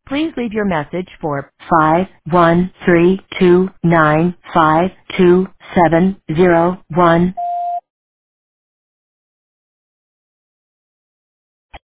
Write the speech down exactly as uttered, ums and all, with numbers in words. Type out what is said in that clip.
Please leave your message for five one three two nine five two seven zero one.